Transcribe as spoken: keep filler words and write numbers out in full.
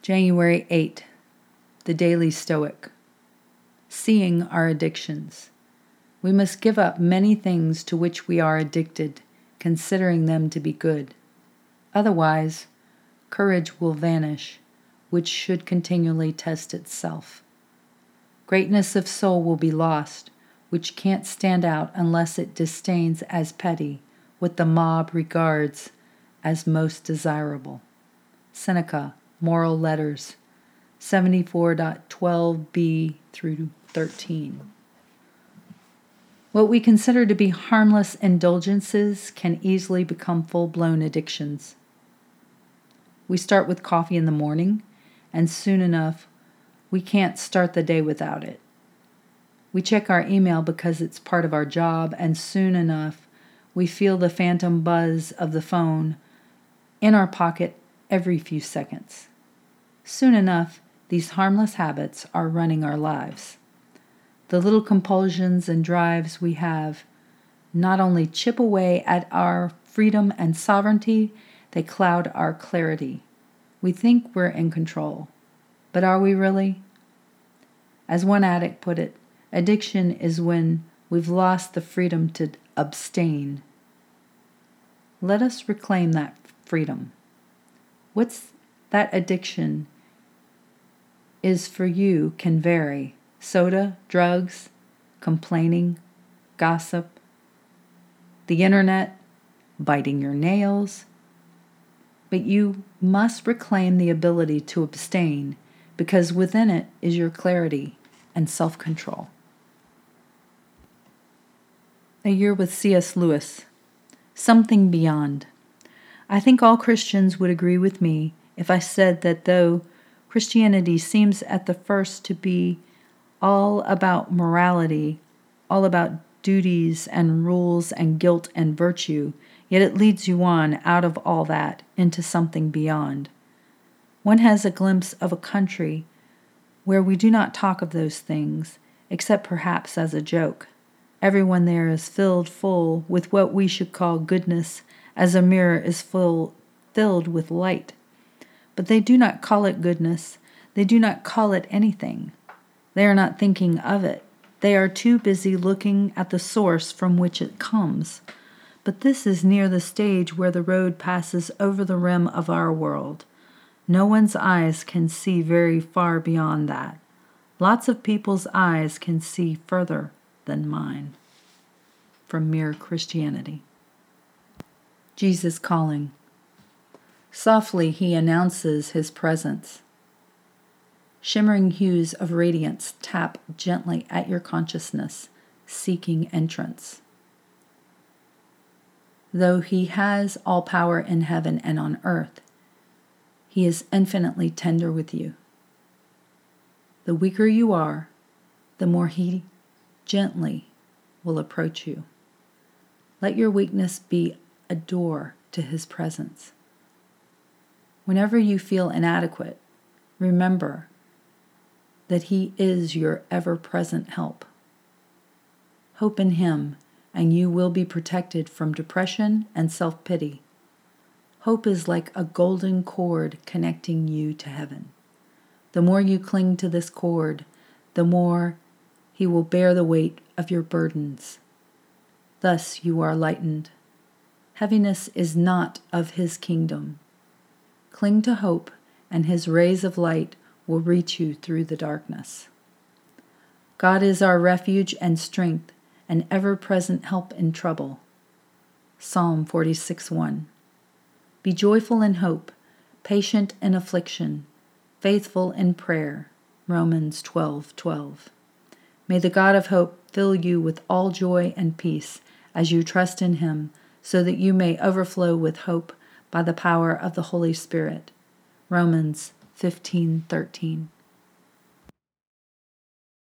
January eighth, the Daily Stoic. Seeing our addictions. We must give up many things to which we are addicted, considering them to be good. Otherwise, courage will vanish, which should continually test itself. Greatness of soul will be lost, which can't stand out unless it disdains as petty what the mob regards as most desirable. Seneca, Moral Letters, seventy-four point twelve b through thirteen. What we consider to be harmless indulgences can easily become full-blown addictions. We start with coffee in the morning, and soon enough, we can't start the day without it. We check our email because it's part of our job, and soon enough, we feel the phantom buzz of the phone in our pocket every few seconds. Soon enough, these harmless habits are running our lives. The little compulsions and drives we have not only chip away at our freedom and sovereignty, they cloud our clarity. We think we're in control, but are we really? As one addict put it, addiction is when we've lost the freedom to abstain. Let us reclaim that freedom. What's that addiction is for you can vary. Soda, drugs, complaining, gossip, the internet, biting your nails. But you must reclaim the ability to abstain, because within it is your clarity and self-control. A Year with C S Lewis. Something beyond. I think all Christians would agree with me if I said that though Christianity seems at the first to be all about morality, all about duties and rules and guilt and virtue, yet it leads you on out of all that into something beyond. One has a glimpse of a country where we do not talk of those things, except perhaps as a joke. Everyone there is filled full with what we should call goodness, as a mirror is full, filled with light. But they do not call it goodness. They do not call it anything. They are not thinking of it. They are too busy looking at the source from which it comes. But this is near the stage where the road passes over the rim of our world. No one's eyes can see very far beyond that. Lots of people's eyes can see further than mine. From Mere Christianity. Jesus calling. Softly he announces his presence. Shimmering hues of radiance tap gently at your consciousness, seeking entrance. Though he has all power in heaven and on earth, he is infinitely tender with you. The weaker you are, the more he gently will approach you. Let your weakness be a door to his presence. Whenever you feel inadequate, remember that he is your ever-present help. Hope in him, and you will be protected from depression and self-pity. Hope is like a golden cord connecting you to heaven. The more you cling to this cord, the more he will bear the weight of your burdens. Thus you are lightened. Heaviness is not of his kingdom. Cling to hope, and his rays of light will reach you through the darkness. God is our refuge and strength, an ever-present help in trouble. Psalm forty-six one. Be joyful in hope, patient in affliction, faithful in prayer. Romans twelve twelve. May the God of hope fill you with all joy and peace as you trust in him, so that you may overflow with hope by the power of the Holy Spirit. Romans fifteen thirteen.